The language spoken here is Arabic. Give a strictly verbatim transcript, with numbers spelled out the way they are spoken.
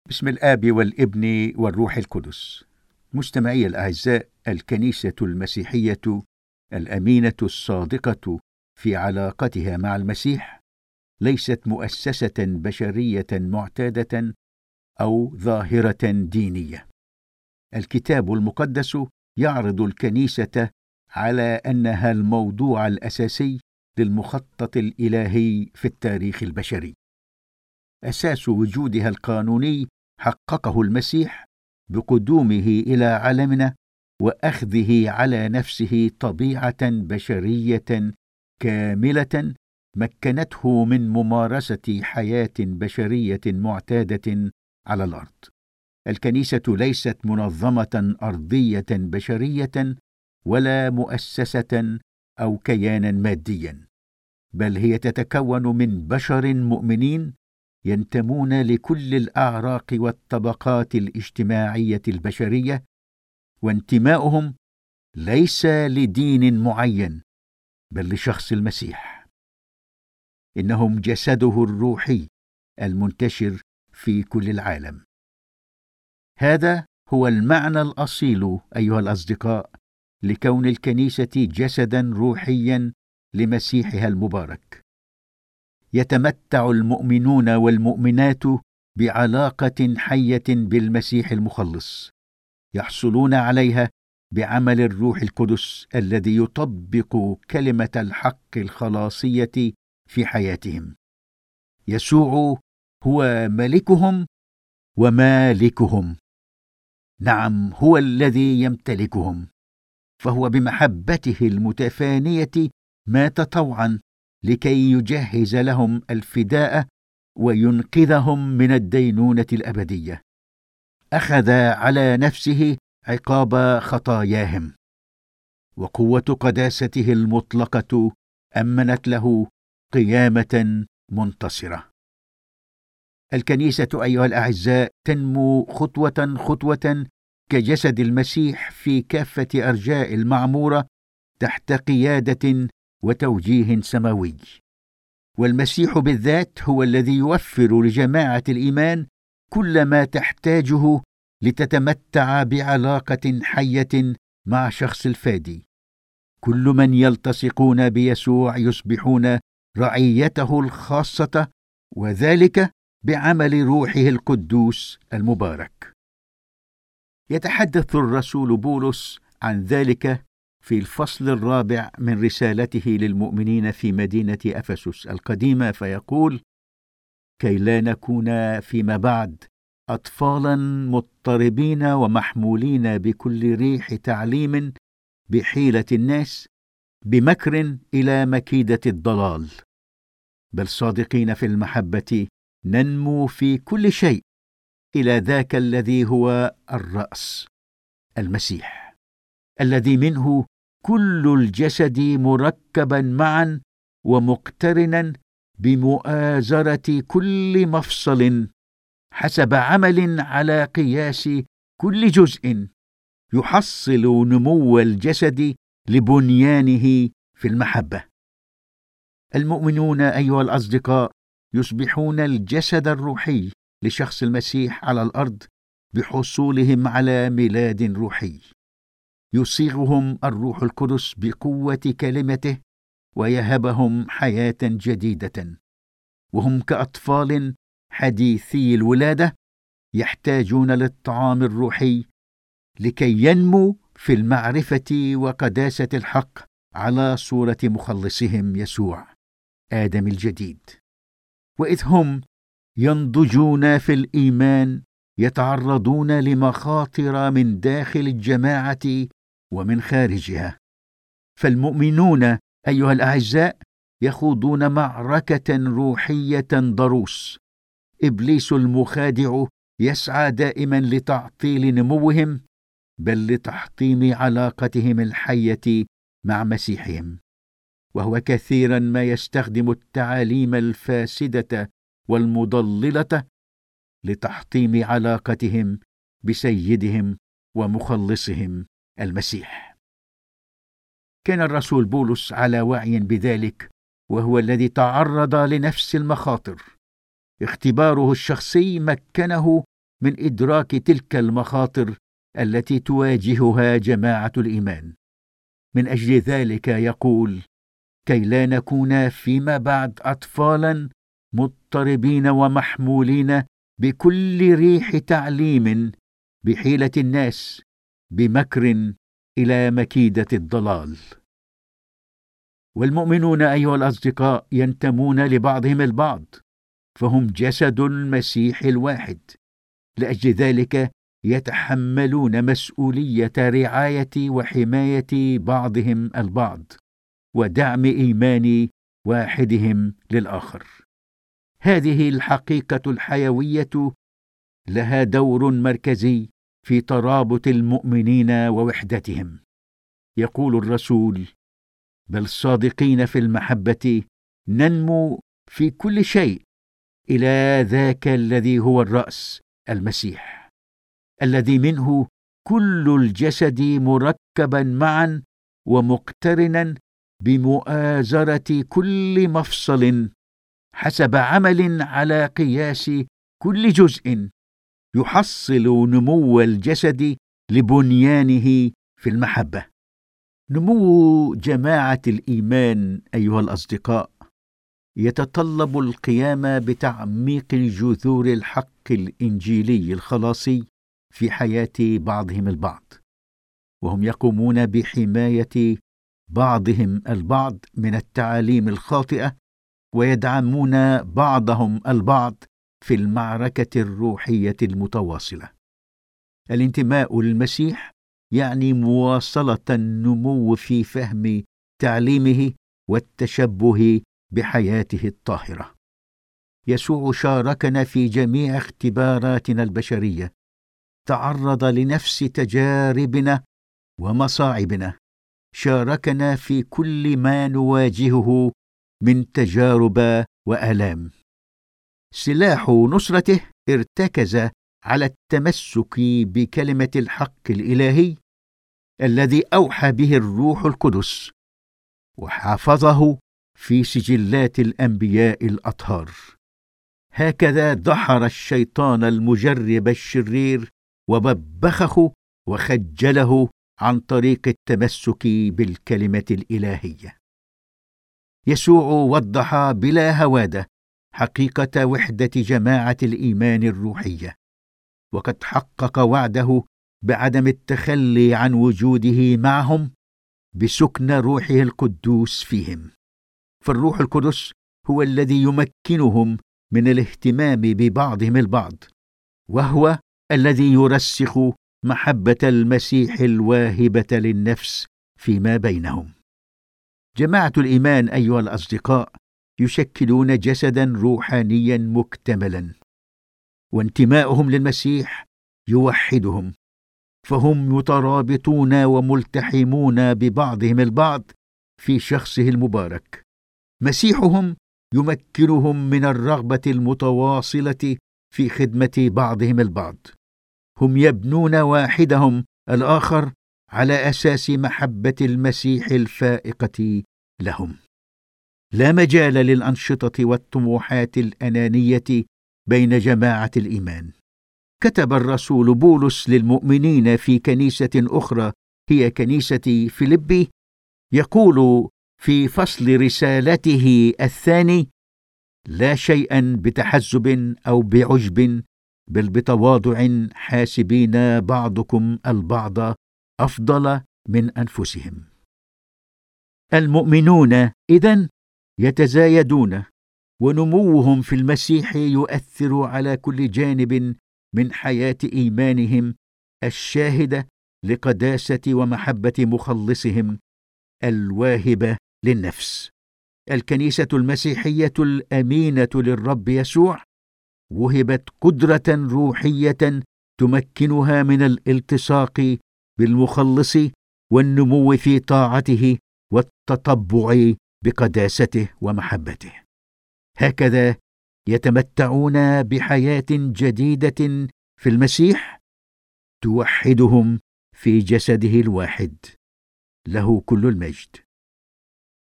باسم الآب والابن والروح القدس. مستمعي الأعزاء، الكنيسة المسيحية الأمينة الصادقة في علاقتها مع المسيح ليست مؤسسة بشرية معتادة أو ظاهرة دينية. الكتاب المقدس يعرض الكنيسة على أنها الموضوع الأساسي للمخطط الإلهي في التاريخ البشري. أساس وجودها القانوني حققه المسيح بقدومه إلى عالمنا وأخذه على نفسه طبيعة بشرية كاملة مكنته من ممارسة حياة بشرية معتادة على الأرض. الكنيسة ليست منظمة أرضية بشرية ولا مؤسسة أو كيانا ماديا، بل هي تتكون من بشر مؤمنين ينتمون لكل الأعراق والطبقات الاجتماعية البشرية، وانتماؤهم ليس لدين معين بل لشخص المسيح. إنهم جسده الروحي المنتشر في كل العالم. هذا هو المعنى الأصيل أيها الأصدقاء لكون الكنيسة جسدا روحيا لمسيحها المبارك. يتمتع المؤمنون والمؤمنات بعلاقة حية بالمسيح المخلص، يحصلون عليها بعمل الروح القدس الذي يطبق كلمة الحق الخلاصية في حياتهم. يسوع هو ملكهم ومالكهم، نعم هو الذي يمتلكهم، فهو بمحبته المتفانية مات طوعا لكي يجهز لهم الفداء وينقذهم من الدينونة الأبدية. أخذ على نفسه عقاب خطاياهم، وقوة قداسته المطلقة أمنت له قيامة منتصرة. الكنيسة أيها الأعزاء تنمو خطوة خطوة كجسد المسيح في كافة أرجاء المعمورة تحت قيادة وتوجيه سماوي. والمسيح بالذات هو الذي يوفر لجماعة الإيمان كل ما تحتاجه لتتمتع بعلاقة حية مع شخص الفادي. كل من يلتصقون بيسوع يصبحون رعيته الخاصة، وذلك بعمل روحه القدوس المبارك. يتحدث الرسول بولس عن ذلك في الفصل الرابع من رسالته للمؤمنين في مدينة أفسس القديمة، فيقول: كي لا نكون فيما بعد أطفالا مضطربين ومحمولين بكل ريح تعليم بحيلة الناس بمكر إلى مكيدة الضلال، بل صادقين في المحبة ننمو في كل شيء إلى ذاك الذي هو الرأس، المسيح، الذي منه كل الجسد مركبا معا ومقترنا بمؤازرة كل مفصل حسب عمل على قياس كل جزء يحصل نمو الجسد لبنيانه في المحبة. المؤمنون أيها الأصدقاء يصبحون الجسد الروحي لشخص المسيح على الأرض بحصولهم على ميلاد روحي يصيغهم الروح القدس بقوة كلمته ويهبهم حياة جديدة، وهم كأطفال حديثي الولادة يحتاجون للطعام الروحي لكي ينمو في المعرفة وقداسة الحق على صورة مخلصهم يسوع آدم الجديد. وإذ هم ينضجون في الإيمان يتعرضون لمخاطر من داخل الجماعة ومن خارجها. فالمؤمنون أيها الأعزاء يخوضون معركة روحية ضروس. إبليس المخادع يسعى دائما لتعطيل نموهم، بل لتحطيم علاقتهم الحية مع مسيحهم، وهو كثيرا ما يستخدم التعاليم الفاسدة والمضللة لتحطيم علاقتهم بسيدهم ومخلصهم المسيح. كان الرسول بولس على وعي بذلك، وهو الذي تعرض لنفس المخاطر. اختباره الشخصي مكنه من إدراك تلك المخاطر التي تواجهها جماعة الإيمان. من أجل ذلك يقول: كي لا نكون فيما بعد أطفالا مضطربين ومحمولين بكل ريح تعليم بحيلة الناس بمكر إلى مكيدة الضلال. والمؤمنون أيها الأصدقاء ينتمون لبعضهم البعض، فهم جسد المسيح الواحد. لأجل ذلك يتحملون مسؤولية رعاية وحماية بعضهم البعض ودعم إيمان واحدهم للآخر. هذه الحقيقة الحيوية لها دور مركزي في ترابط المؤمنين ووحدتهم. يقول الرسول: بل صادقين في المحبة ننمو في كل شيء إلى ذاك الذي هو الرأس، المسيح، الذي منه كل الجسد مركبا معا ومقترنا بمؤازرة كل مفصل حسب عمل على قياس كل جزء يحصل نمو الجسد لبنيانه في المحبة. نمو جماعة الإيمان أيها الأصدقاء يتطلب القيام بتعميق جذور الحق الإنجيلي الخلاصي في حياة بعضهم البعض، وهم يقومون بحماية بعضهم البعض من التعاليم الخاطئة، ويدعمون بعضهم البعض في المعركة الروحية المتواصلة. الانتماء للمسيح يعني مواصلة النمو في فهم تعليمه والتشبه بحياته الطاهرة. يسوع شاركنا في جميع اختباراتنا البشرية، تعرض لنفس تجاربنا ومصاعبنا، شاركنا في كل ما نواجهه من تجارب وآلام. سلاح نصرته ارتكز على التمسك بكلمة الحق الإلهي الذي أوحى به الروح القدس، وحافظه في سجلات الأنبياء الأطهار. هكذا دحر الشيطان المجرب الشرير وببخه وخجله عن طريق التمسك بالكلمة الإلهية. يسوع وضح بلا هوادة حقيقة وحدة جماعة الإيمان الروحية، وقد حقق وعده بعدم التخلي عن وجوده معهم بسكن روحه القدوس فيهم. فالروح القدس هو الذي يمكنهم من الاهتمام ببعضهم البعض، وهو الذي يرسخ محبة المسيح الواهبة للنفس فيما بينهم. جماعة الإيمان أيها الأصدقاء يشكلون جسدا روحانيا مكتملا، وانتماؤهم للمسيح يوحدهم، فهم مترابطون وملتحمون ببعضهم البعض في شخصه المبارك. مسيحهم يمكنهم من الرغبة المتواصلة في خدمة بعضهم البعض. هم يبنون واحدهم الآخر على أساس محبة المسيح الفائقة لهم. لا مجال للأنشطة والطموحات الأنانية بين جماعة الإيمان. كتب الرسول بولس للمؤمنين في كنيسة أخرى هي كنيسة فيلبي، يقول في فصل رسالته الثاني: لا شيئا بتحزب أو بعجب، بل بتواضع حاسبين بعضكم البعض أفضل من أنفسهم. المؤمنون إذن يتزايدون، ونموهم في المسيح يؤثر على كل جانب من حياة إيمانهم الشاهدة لقداسة ومحبة مخلصهم الواهبة للنفس. الكنيسة المسيحية الأمينة للرب يسوع وهبت قدرة روحية تمكنها من الالتصاق بالمخلص والنمو في طاعته والتطبع بقداسته ومحبته. هكذا يتمتعون بحياة جديدة في المسيح توحدهم في جسده الواحد. له كل المجد.